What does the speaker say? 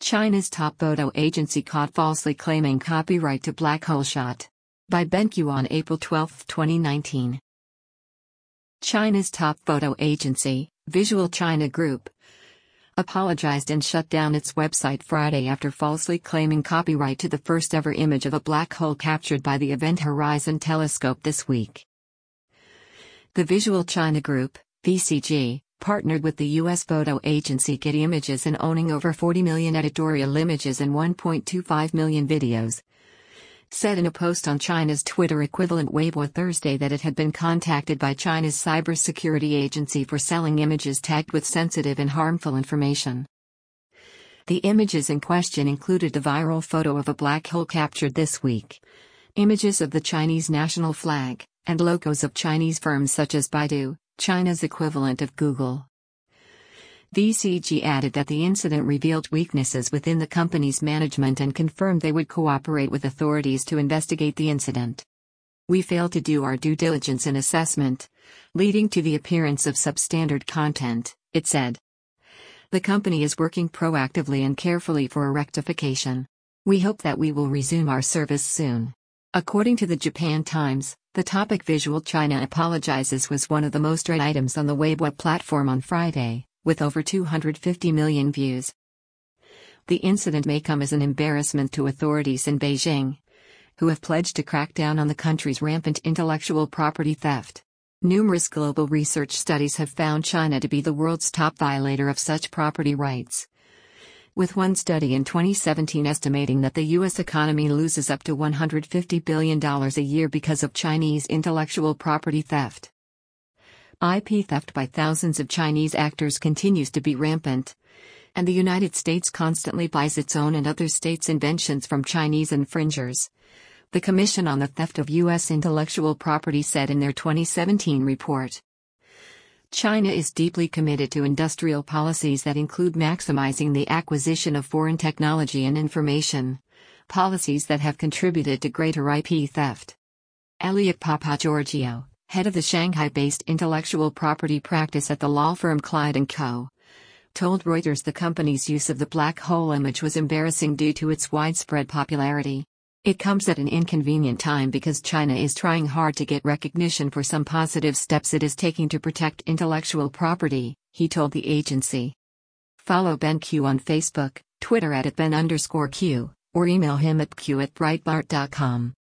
China's top photo agency caught falsely claiming copyright to black hole shot. By BenQ on April 12, 2019. China's top photo agency, Visual China Group, apologized and shut down its website Friday after falsely claiming copyright to the first-ever image of a black hole captured by the Event Horizon Telescope this week. The Visual China Group, VCG, partnered with the U.S. photo agency Getty Images in owning over 40 million editorial images and 1.25 million videos, said in a post on China's Twitter equivalent Weibo Thursday that it had been contacted by China's cybersecurity agency for selling images tagged with sensitive and harmful information. The images in question included the viral photo of a black hole captured this week, images of the Chinese national flag, and logos of Chinese firms such as Baidu, China's equivalent of Google. VCG added that the incident revealed weaknesses within the company's management and confirmed they would cooperate with authorities to investigate the incident. "We failed to do our due diligence in assessment, leading to the appearance of substandard content," it said. "The company is working proactively and carefully for a rectification. We hope that we will resume our service soon." According to the Japan Times, the topic Visual China apologizes was one of the most read items on the Weibo platform on Friday, with over 250 million views. The incident may come as an embarrassment to authorities in Beijing, who have pledged to crack down on the country's rampant intellectual property theft. Numerous global research studies have found China to be the world's top violator of such property rights, with one study in 2017 estimating that the U.S. economy loses up to $150 billion a year because of Chinese intellectual property theft. IP theft by thousands of Chinese actors continues to be rampant, and the United States constantly buys its own and other states' inventions from Chinese infringers, the Commission on the Theft of U.S. Intellectual Property said in their 2017 report. China is deeply committed to industrial policies that include maximizing the acquisition of foreign technology and information, policies that have contributed to greater IP theft. Elliot Papageorgiou, head of the Shanghai-based intellectual property practice at the law firm Clyde & Co., told Reuters the company's use of the black hole image was embarrassing due to its widespread popularity. "It comes at an inconvenient time because China is trying hard to get recognition for some positive steps it is taking to protect intellectual property," he told the agency. Follow BenQ on Facebook, Twitter @Ben_Q, or email him at q@breitbart.com.